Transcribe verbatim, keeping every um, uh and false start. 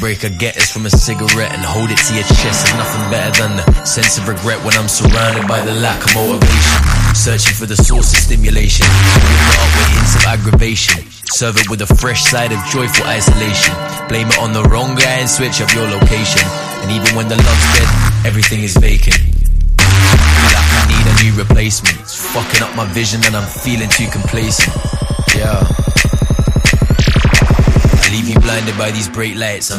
break a getters from a cigarette and hold it to your chest. There's nothing better than the sense of regret when I'm surrounded by the lack of motivation. Searching for the source of stimulation, whip it up with hints of aggravation. Serve it with a fresh side of joyful isolation. Blame it on the wrong guy and switch up your location. And even when the love's dead, everything is vacant. Feel like I need a new replacement. It's fucking up my vision and I'm feeling too complacent. Yeah. I leave you blinded by these bright lights. I'm